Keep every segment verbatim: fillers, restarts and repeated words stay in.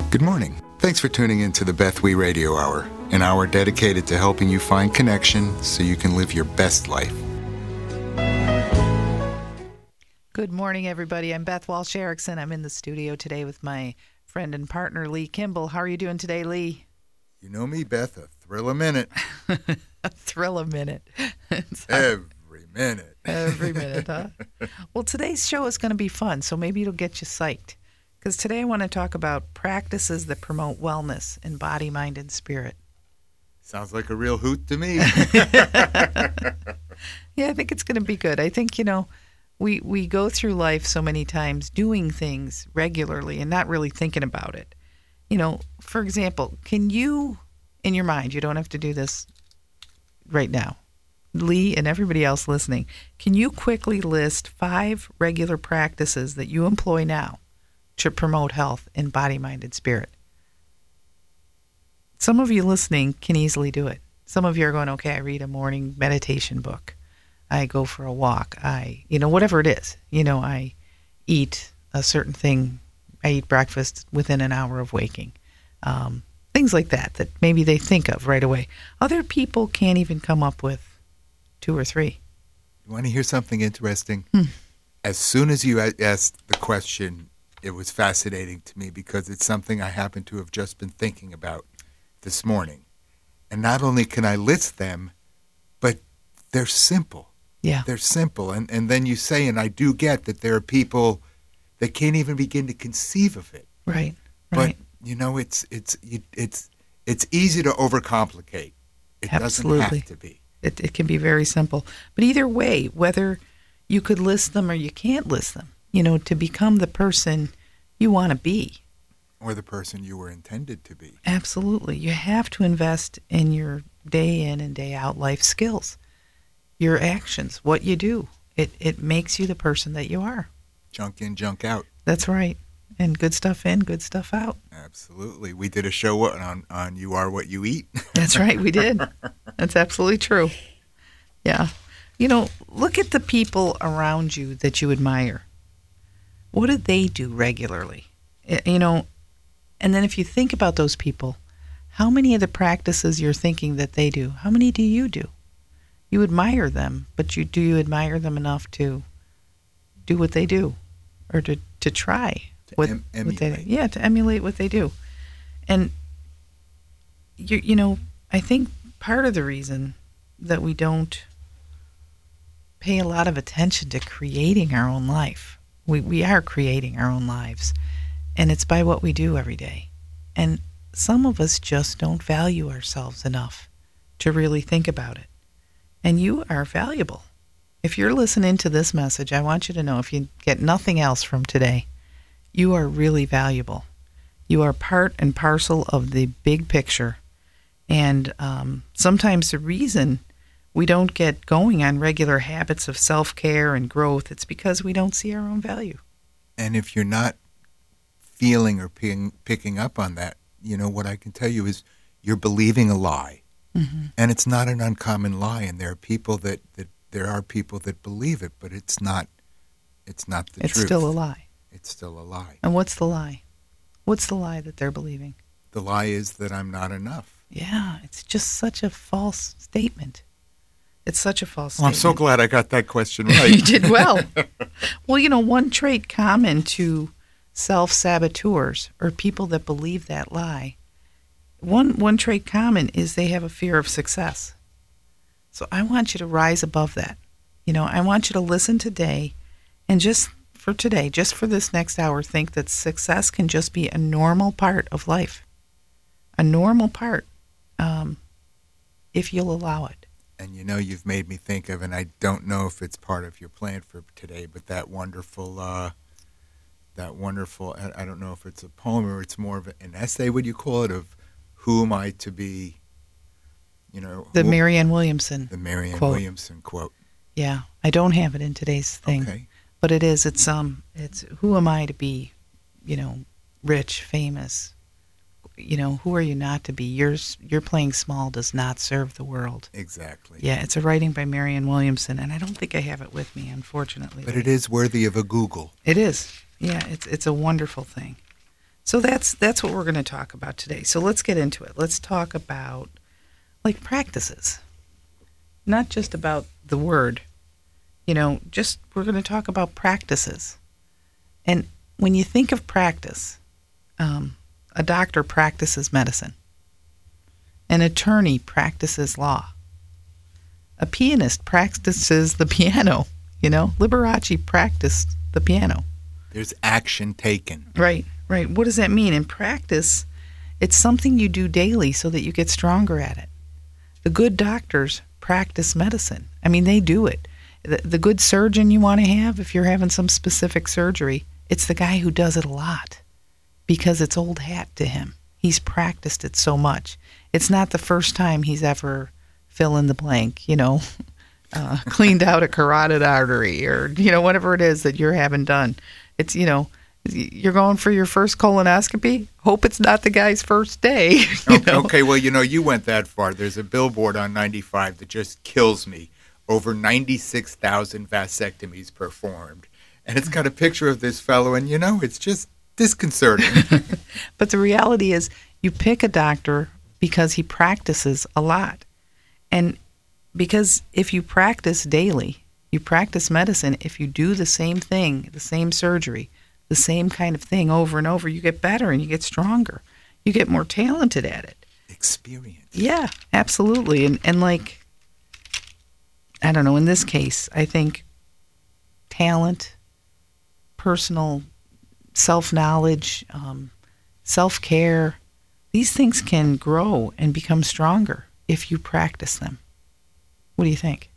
Good morning. Thanks for tuning in to the Beth Wee Radio Hour, an hour dedicated to helping you find connection so you can live your best life. Good morning, everybody. I'm Beth Walsh Erickson. I'm in the studio today with my friend and partner, Lee Kimball. How are you doing today, Lee? You know me, Beth, a thrill a minute. A thrill a minute. Every minute. Every minute, huh? Well, today's show is going to be fun, so maybe it'll get you psyched. Because today I want to talk about practices that promote wellness in body, mind, and spirit. Sounds like a real hoot to me. Yeah, I think it's going to be good. I think, you know, we, we go through life so many times doing things regularly and not really thinking about it. You know, for example, can you, in your mind, you don't have to do this right now, Lee and everybody else listening, can you quickly list five regular practices that you employ now to promote health in body, mind, and spirit? Some of you listening can easily do it. Some of you are going, okay, I read a morning meditation book. I go for a walk. I, you know, whatever it is. You know, I eat a certain thing. I eat breakfast within an hour of waking. Um, things like that, that maybe they think of right away. Other people can't even come up with two or three. You want to hear something interesting? Hmm. As soon as you asked the question, it was fascinating to me because it's something I happen to have just been thinking about this morning. And not only can I list them, but they're simple. Yeah. They're simple. And, and then you say, and I do get that there are people that can't even begin to conceive of it. Right. But, Right. you know, it's it's it's it's easy to overcomplicate. It Absolutely. doesn't have to be. It, it can be very simple. But either way, whether you could list them or you can't list them, you know, to become the person you want to be. Or the person you were intended to be. Absolutely. You have to invest in your day in and day out life skills, your actions, what you do. It it makes you the person that you are. Junk in, junk out. That's right. And good stuff in, good stuff out. Absolutely. We did a show on, on You Are What You Eat. That's right. We did. That's absolutely true. Yeah. You know, look at the people around you that you admire. What do they do regularly? You know, and then if you think about those people, how many of the practices you're thinking that they do, how many do you do? You admire them, but you do you admire them enough to do what they do or to, to try to what, em- what they emulate. Yeah, to emulate what they do. And, you, you know, I think part of the reason that we don't pay a lot of attention to creating our own life, we, we are creating our own lives, and it's by what we do every day. And some of us just don't value ourselves enough to really think about it. And you are valuable. If you're listening to this message, I want you to know, if you get nothing else from today, you are really valuable. You are part and parcel of the big picture. And um, sometimes the reason we don't get going on regular habits of self-care and growth, it's because we don't see our own value. And if you're not feeling or picking, picking up on that, you know, what I can tell you is you're believing a lie. Mm-hmm. And it's not an uncommon lie. And there are people that, that there are people that believe it, but it's not it's not the it's truth. It's still a lie. It's still a lie. And what's the lie? What's the lie that they're believing? The lie is that I'm not enough. Yeah, it's just such a false statement. It's such a false well, statement. I'm so glad I got that question right. You did well. Well, you know, one trait common to self-saboteurs or people that believe that lie, one one trait common is they have a fear of success. So I want you to rise above that. You know, I want you to listen today and just for today, just for this next hour, think that success can just be a normal part of life. A normal part, um, if you'll allow it. And you know, you've made me think of, and I don't know if it's part of your plan for today, but that wonderful, uh, that wonderful, I don't know if it's a poem or it's more of an essay, would you call it, of who am I to be, you know. The who, Marianne Williamson The Marianne quote. Williamson quote. Yeah, I don't have it in today's thing. Okay. But it is, it's, um, it's who am I to be, you know, rich, famous, you know, who are you not to be? Your, your playing small does not serve the world. Exactly. Yeah, it's a writing by Marianne Williamson, and I don't think I have it with me, unfortunately. But it is worthy of a Google. It is. Yeah, it's it's a wonderful thing. So that's that's what we're going to talk about today. So let's get into it. Let's talk about like practices. Not just about the word. You know, just we're going to talk about practices. And when you think of practice, um, a doctor practices medicine. An attorney practices law. A pianist practices the piano. You know, Liberace practiced the piano. There's action taken. Right, right. What does that mean? In practice, it's something you do daily so that you get stronger at it. The good doctors practice medicine. I mean, they do it. The, the good surgeon you want to have, if you're having some specific surgery, it's the guy who does it a lot because it's old hat to him. He's practiced it so much. It's not the first time he's ever fill in the blank, you know, uh, cleaned out a carotid artery or, you know, whatever it is that you're having done. It's, you know, you're going for your first colonoscopy. Hope it's not the guy's first day. Okay, okay, well, you know, you went that far. There's a billboard on ninety-five that just kills me. Over ninety-six thousand vasectomies performed. And it's got a picture of this fellow, and, you know, it's just disconcerting. But the reality is you pick a doctor because he practices a lot. And because if you practice daily, you practice medicine, if you do the same thing, the same surgery, the same kind of thing over and over, you get better and you get stronger. You get more talented at it. Experience. Yeah, absolutely. And and like, I don't know, in this case, I think talent, personal self-knowledge, um, self-care, these things can grow and become stronger if you practice them. What do you think?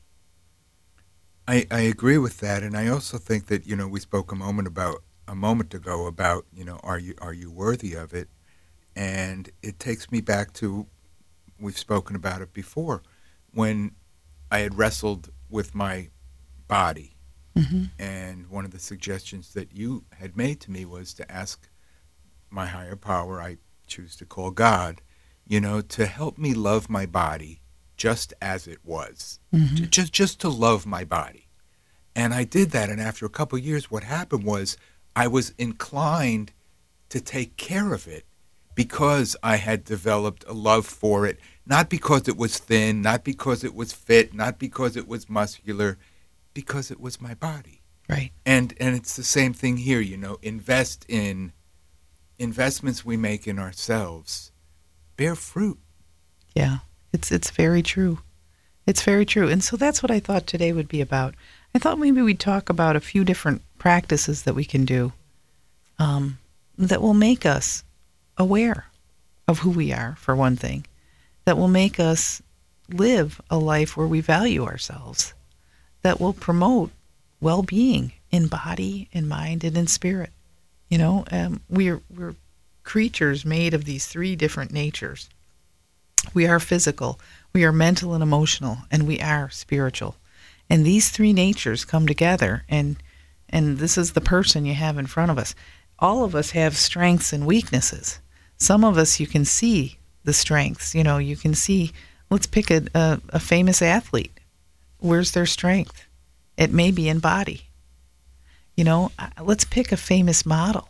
I, I agree with that, and I also think that, you know, we spoke a moment about a moment ago about, you know, are you are you worthy of it? And it takes me back to, we've spoken about it before, when I had wrestled with my body. Mm-hmm. And one of the suggestions that you had made to me was to ask my higher power, I choose to call God, you know, to help me love my body just as it was, mm-hmm. just just to love my body. And I did that, and after a couple of years, what happened was I was inclined to take care of it because I had developed a love for it, not because it was thin, not because it was fit, not because it was muscular, because it was my body. Right. And and it's the same thing here, you know, invest in investments we make in ourselves bear fruit. Yeah, it's it's very true. It's very true. And so that's what I thought today would be about. I thought maybe we'd talk about a few different practices that we can do um, that will make us aware of who we are, for one thing, that will make us live a life where we value ourselves, that will promote well-being in body, in mind, and in spirit. You know, um, we're we're creatures made of these three different natures. We are physical, we are mental and emotional, and we are spiritual. And these three natures come together, and and this is the person you have in front of us. All of us have strengths and weaknesses. Some of us, you can see the strengths. You know, you can see, let's pick a, a, a famous athlete. Where's their strength? It may be in body. You know, let's pick a famous model.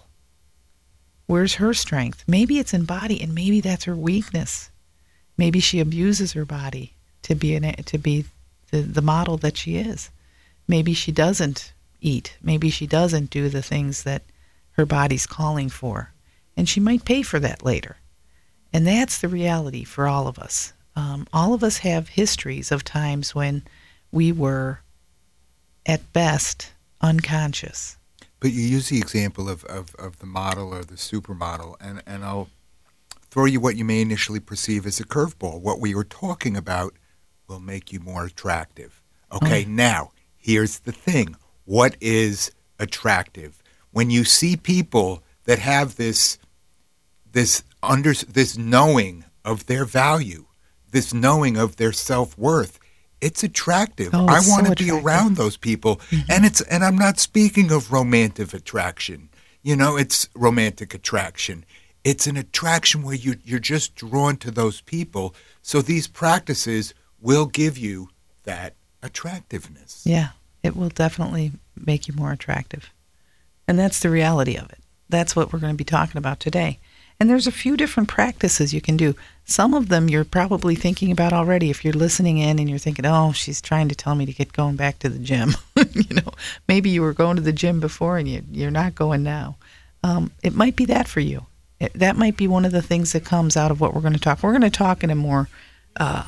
Where's her strength? Maybe it's in body, and maybe that's her weakness. Maybe she abuses her body to be an, to be the, the model that she is. Maybe she doesn't eat. Maybe she doesn't do the things that her body's calling for. And she might pay for that later. And that's the reality for all of us. Um, all of us have histories of times when we were, at best, unconscious. But you use the example of, of, of the model or the supermodel, and, and I'll throw you what you may initially perceive as a curveball. What we were talking about will make you more attractive. Okay, oh. Now, here's the thing. What is attractive? When you see people that have this this under this knowing of their value, this knowing of their self-worth, it's attractive. Oh, I it's want so to be attractive. around those people. Mm-hmm. And it's and I'm not speaking of romantic attraction. You know, it's romantic attraction. It's an attraction where you you're just drawn to those people. So these practices will give you that attractiveness. Yeah, it will definitely make you more attractive. And that's the reality of it. that's what we're going to be talking about today. And there's a few different practices you can do. Some of them you're probably thinking about already if you're listening in and you're thinking, oh, she's trying to tell me to get going back to the gym. You know, maybe you were going to the gym before and you, you're not going now. Um, it might be that for you. It, that might be one of the things that comes out of what we're going to talk. We're going to talk in a more uh,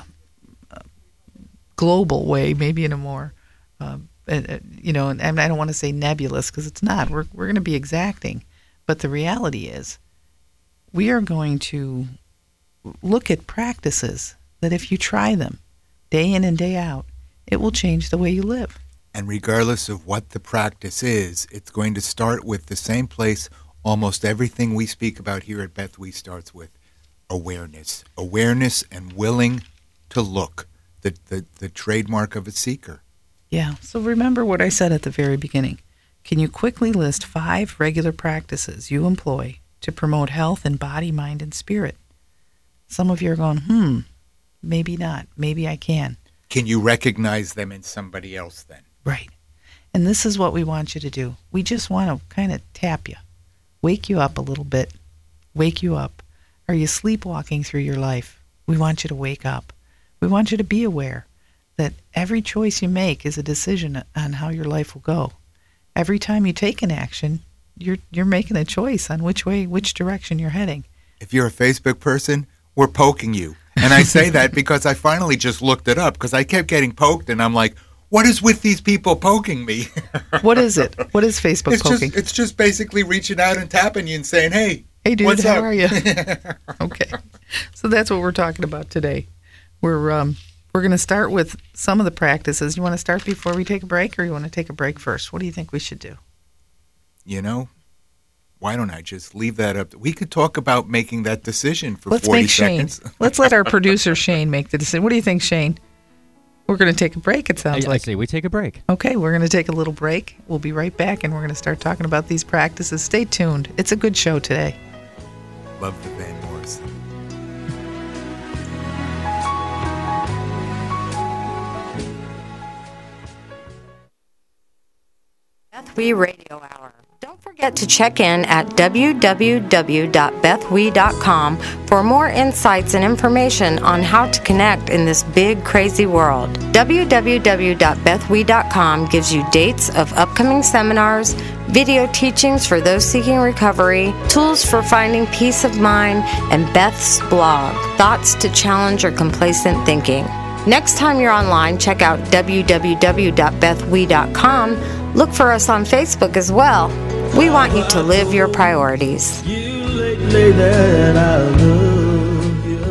global way, maybe in a more, uh, uh, you know, and I don't want to say nebulous because it's not. We're we're going to be exacting. But the reality is, we are going to look at practices that if you try them day in and day out, it will change the way you live. And regardless of what the practice is, it's going to start with the same place. Almost everything we speak about here at Beth We starts with awareness. Awareness and willing to look, the, the, the trademark of a seeker. Yeah, so remember what I said at the very beginning. Can you quickly list five regular practices you employ to promote health in body, mind, and spirit? Some of you are going, hmm, maybe not. Maybe I can. Can you recognize them in somebody else then? Right. And this is what we want you to do. We just want to kind of tap you, wake you up a little bit, wake you up. Are you sleepwalking through your life? We want you to wake up. We want you to be aware that every choice you make is a decision on how your life will go. Every time you take an action, you're you're making a choice on which way, which direction you're heading. If you're a Facebook person, we're poking you. And I say that because I finally just looked it up because I kept getting poked and I'm like, what is with these people poking me? What is it? What is Facebook it's poking? Just, it's just basically reaching out and tapping you and saying, hey, hey dude, what's how up? are you? Okay. So that's what we're talking about today. We're um we're going to start with some of the practices. You want to start before we take a break or you want to take a break first? What do you think we should do? You know, why don't I just leave that up? We could talk about making that decision for Let's forty make Shane. seconds. Let's let our producer Shane make the decision. What do you think, Shane? We're going to take a break, it sounds I, like. I say we take a break. Okay, we're going to take a little break. We'll be right back, and we're going to start talking about these practices. Stay tuned. It's a good show today. Love the Van Morrison. Beth We Radio Hour. Don't forget to check in at w w w dot beth we dot com for more insights and information on how to connect in this big, crazy world. w w w dot beth we dot com gives you dates of upcoming seminars, video teachings for those seeking recovery, tools for finding peace of mind, and Beth's blog, Thoughts to Challenge Your Complacent Thinking. Next time you're online, check out w w w dot beth we dot com. Look for us on Facebook as well. We want you to live your priorities. You lately that I love you.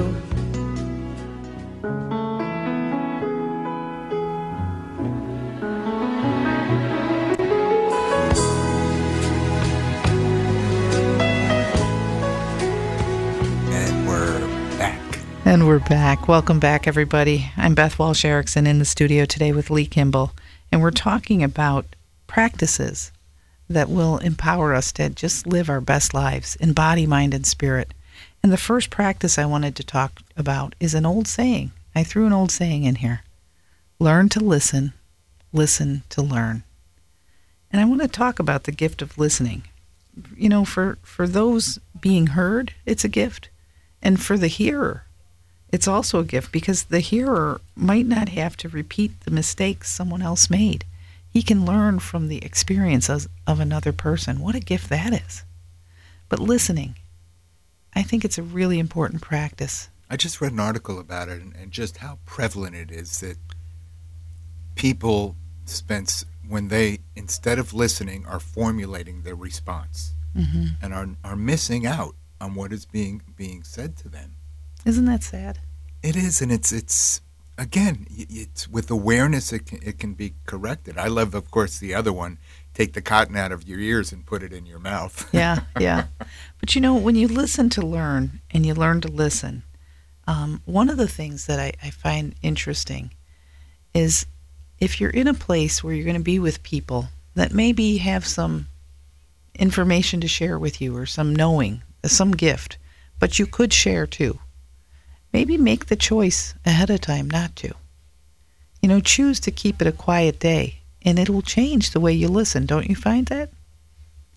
And we're back. And we're back. Welcome back, everybody. I'm Beth Walsh Erickson in the studio today with Lee Kimball, and we're talking about practices that will empower us to just live our best lives in body, mind, and spirit. And the first practice I wanted to talk about is an old saying. I threw an old saying in here. Learn to listen, listen to learn. And I want to talk about the gift of listening. You know, for, for those being heard, it's a gift. And for the hearer, it's also a gift because the hearer might not have to repeat the mistakes someone else made. He can learn from the experiences of another person. What a gift that is. But listening, I think it's a really important practice. I just read an article about it and, and just how prevalent it is that people spend, when they, instead of listening, are formulating their response Mm-hmm. and are are missing out on what is being being said to them. Isn't that sad? It is, and it's it's again, it's with awareness it can, it can be corrected. I love, of course, the other one: take the cotton out of your ears and put it in your mouth. Yeah, yeah. But you know, when you listen to learn and you learn to listen, um, one of the things that I, I find interesting is if you're in a place where you're going to be with people that maybe have some information to share with you or some knowing, some gift, but you could share too. Maybe make the choice ahead of time not to. You know, choose to keep it a quiet day, and it will change the way you listen. Don't you find that?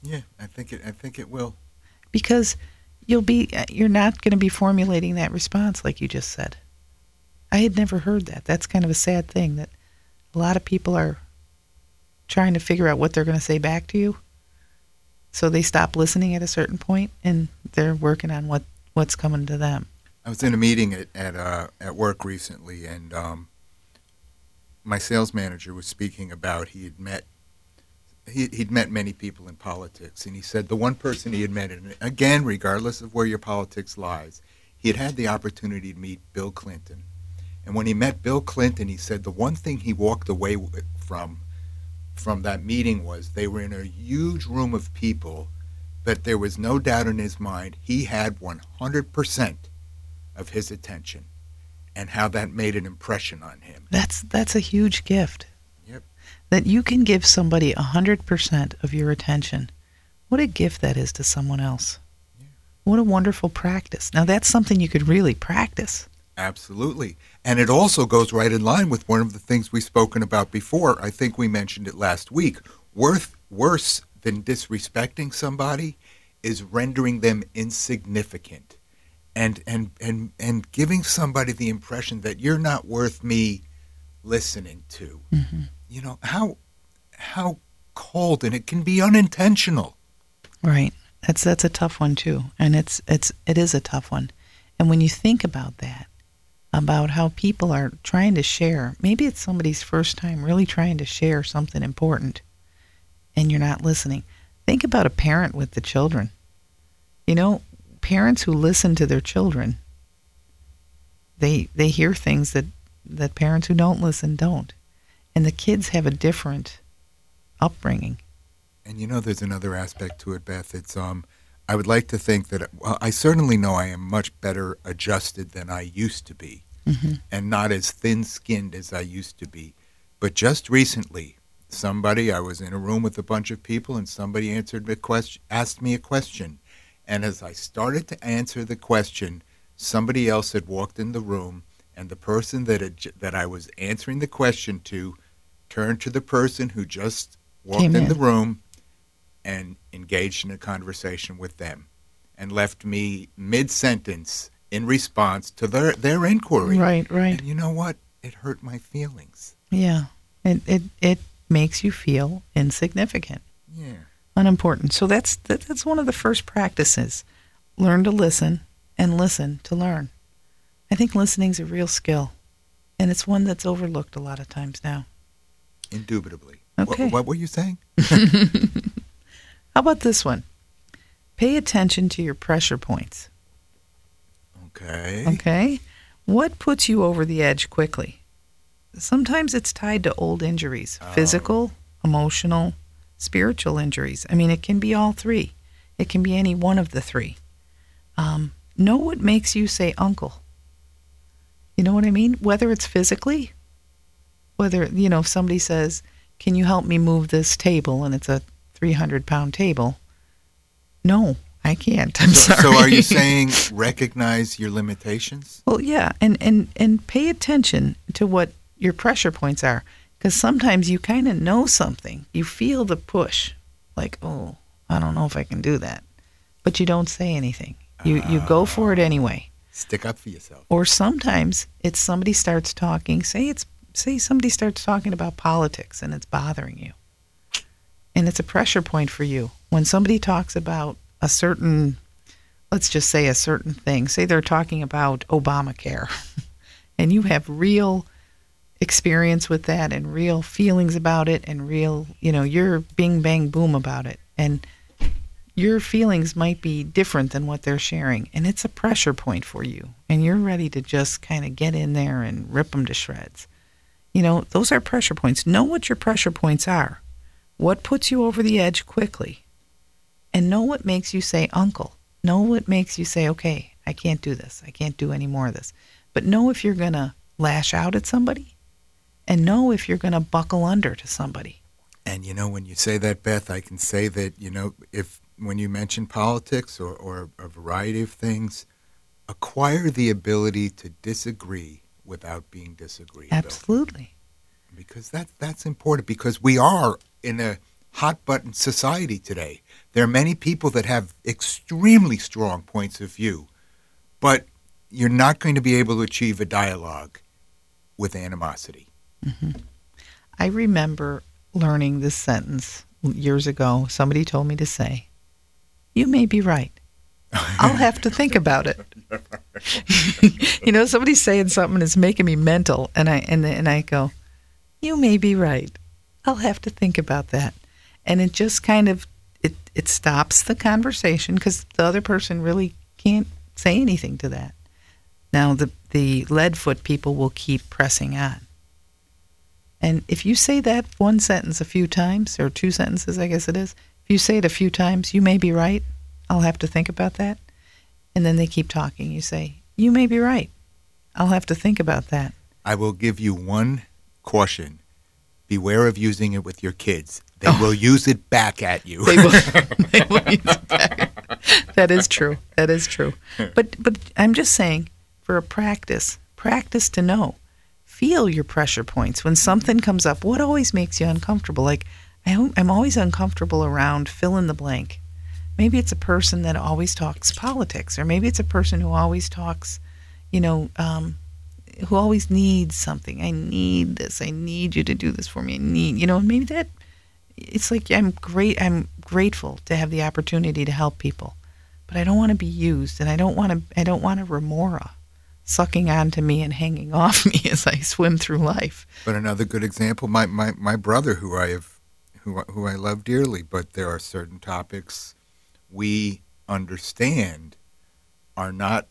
Yeah, I think it. I think it will. Because you'll be you're not going to be formulating that response like you just said. I had never heard that. That's kind of a sad thing that a lot of people are trying to figure out what they're going to say back to you. So they stop listening at a certain point and they're working on what, what's coming to them. I was in a meeting at at, uh, at work recently, and um, my sales manager was speaking about he had met he, he'd met many people in politics, and he said the one person he had met, and again, regardless of where your politics lies, he had had the opportunity to meet Bill Clinton. And when he met Bill Clinton, he said the one thing he walked away with from from that meeting was they were in a huge room of people, but there was no doubt in his mind he had one hundred percent of his attention, and how that made an impression on him. That's that's a huge gift. Yep. That you can give somebody one hundred percent of your attention. What a gift that is to someone else. Yeah. What a wonderful practice. Now that's something you could really practice. Absolutely. And it also goes right in line with one of the things we've spoken about before. I think we mentioned it last week. Worth, worse than disrespecting somebody is rendering them insignificant. And, and and and giving somebody the impression that you're not worth me listening to. Mm-hmm. You know, how how cold, and it can be unintentional. Right. That's that's a tough one too. And it's it's it is a tough one. And when you think about that, about how people are trying to share, maybe it's somebody's first time really trying to share something important and you're not listening. Think about a parent with the children. You know, parents who listen to their children, they they hear things that, that parents who don't listen don't. And the kids have a different upbringing. And you know, there's another aspect to it, Beth. It's um, I would like to think that, well, I certainly know I am much better adjusted than I used to be, mm-hmm. and not as thin-skinned as I used to be. But just recently, somebody, I was in a room with a bunch of people, and somebody answered a question, asked me a question. And as I started to answer the question, somebody else had walked in the room, and the person that had, that I was answering the question to turned to the person who just walked in. in the room and engaged in a conversation with them, and left me mid-sentence in response to their, their inquiry. Right, right. And you know what? It hurt my feelings. Yeah. It it, it makes you feel insignificant. Yeah. Unimportant. So that's that, that's one of the first practices. Learn to listen and listen to learn. I think listening's a real skill, and it's one that's overlooked a lot of times now. Indubitably. Okay. What, what were you saying? How about this one? Pay attention to your pressure points. Okay. Okay. What puts you over the edge quickly? Sometimes it's tied to old injuries, oh. physical, emotional, spiritual injuries. I mean, it can be all three. It can be any one of the three. Um, know what makes you say uncle. You know what I mean? Whether it's physically, whether, you know, if somebody says, can you help me move this table? And it's a three hundred pound table. No, I can't. I'm so, sorry. So are you saying recognize your limitations? Well, yeah, and, and, and pay attention to what your pressure points are. Because sometimes you kind of know something. You feel the push. Like, oh, I don't know if I can do that. But you don't say anything. You uh, you go for it anyway. Stick up for yourself. Or sometimes it's somebody starts talking. Say it's say somebody starts talking about politics and it's bothering you. And it's a pressure point for you. When somebody talks about a certain, let's just say a certain thing. Say they're talking about Obamacare. And you have real experience with that and real feelings about it and real, you know, you're bing, bang, boom about it. And your feelings might be different than what they're sharing. And it's a pressure point for you. And you're ready to just kind of get in there and rip them to shreds. You know, those are pressure points. Know what your pressure points are. What puts you over the edge quickly. And know what makes you say, uncle. Know what makes you say, okay, I can't do this. I can't do any more of this. But know if you're going to lash out at somebody. And know if you're going to buckle under to somebody. And, you know, when you say that, Beth, I can say that, you know, if when you mention politics or, or a variety of things, acquire the ability to disagree without being disagreeable. Absolutely. Because that, that's important, because we are in a hot button society today. There are many people that have extremely strong points of view, but you're not going to be able to achieve a dialogue with animosity. Mm-hmm. I remember learning this sentence years ago. Somebody told me to say, "You may be right. I'll have to think about it." You know, somebody's saying something that's making me mental, and I and and I go, "You may be right. I'll have to think about that." And it just kind of it it stops the conversation because the other person really can't say anything to that. Now the the Leadfoot people will keep pressing on. And if you say that one sentence a few times, or two sentences, I guess it is, if you say it a few times, "You may be right. I'll have to think about that." And then they keep talking. You say, "You may be right. I'll have to think about that." I will give you one caution. Beware of using it with your kids. They Oh. will use it back at you. They will, they will use it back. That is true. That is true. But but I'm just saying, for a practice, practice to know. Feel your pressure points. When something comes up, what always makes you uncomfortable? Like, I, I'm always uncomfortable around fill in the blank. Maybe it's a person that always talks politics, or maybe it's a person who always talks, you know, um, who always needs something. I need this. I need you to do this for me. I need, you know, and maybe that, it's like I'm great. I'm grateful to have the opportunity to help people, but I don't want to be used, and I don't want to. I don't want a remora sucking onto me and hanging off me as I swim through life. But another good example, my, my, my brother, who I have, who I- who I love dearly, but there are certain topics we understand are not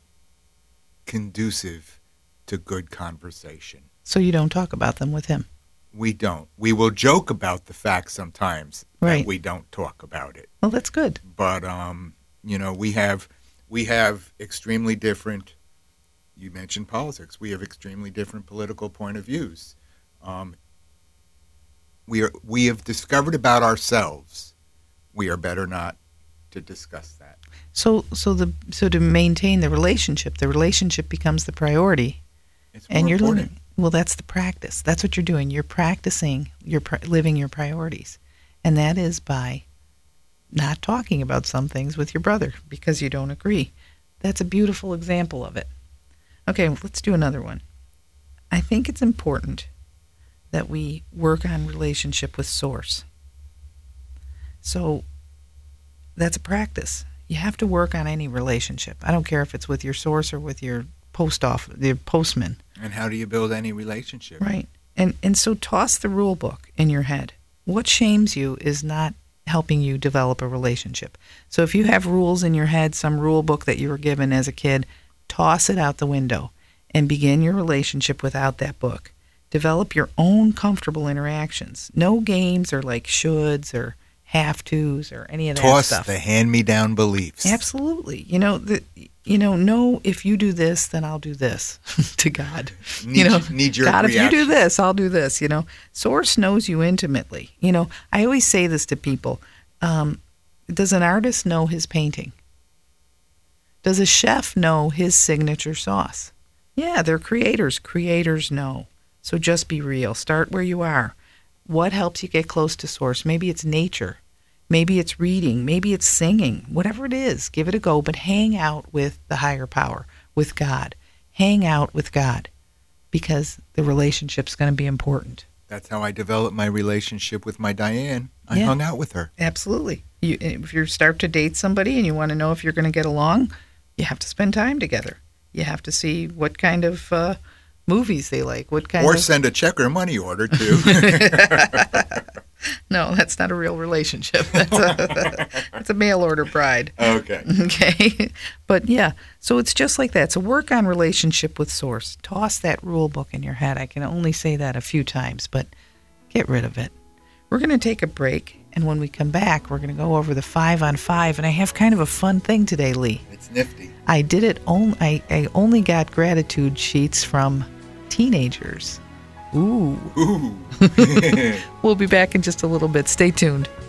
conducive to good conversation. So you don't talk about them with him. We don't. We will joke about the fact sometimes Right. that we don't talk about it. Well, that's good. But um, you know, we have we have extremely different. You mentioned politics. We have extremely different political point of views. Um, we are we have discovered about ourselves. We are better not to discuss that. So so the so to maintain the relationship, the relationship becomes the priority, It's more and you're important. living. Well, that's the practice. That's what you're doing. You're practicing. You're pri- living your priorities, and that is by not talking about some things with your brother because you don't agree. That's a beautiful example of it. Okay, let's do another one. I think it's important that we work on relationship with Source. So that's a practice. You have to work on any relationship. I don't care if it's with your source or with your post off, your postman. And how do you build any relationship? Right. And and so toss the rule book in your head. What shames you is not helping you develop a relationship. So if you have rules in your head, some rule book that you were given as a kid, toss it out the window and begin your relationship without that book. Develop your own comfortable interactions. No games or like shoulds or have tos or any of that Toss stuff. the hand-me-down beliefs. Absolutely. You know, the you know, no, if you do this, then I'll do this to God. Need you know, your- need your God, if you do reaction. this, I'll do this, you know. Source knows you intimately. You know, I always say this to people. Um, does an artist know his painting? Does a chef know his signature sauce? Yeah, they're creators. Creators know. So just be real. Start where you are. What helps you get close to Source? Maybe it's nature. Maybe it's reading. Maybe it's singing. Whatever it is, give it a go. But hang out with the higher power, with God. Hang out with God, because the relationship's going to be important. That's how I developed my relationship with my Diane. I Yeah. hung out with her. Absolutely. You, if you start to date somebody and you want to know if you're going to get along, you have to spend time together. You have to see what kind of uh, movies they like. What kind Or of send a check or money order, too. No, that's not a real relationship. That's a, that's a mail order bride. Okay. Okay. But yeah, so it's just like that. So work on relationship with Source. Toss that rule book in your head. I can only say that a few times, but get rid of it. We're going to take a break, and when we come back, we're going to go over the five on five. And I have kind of a fun thing today, Lee. It's nifty. I did it. On, I, I only got gratitude sheets from teenagers. Ooh. Ooh. We'll be back in just a little bit. Stay tuned.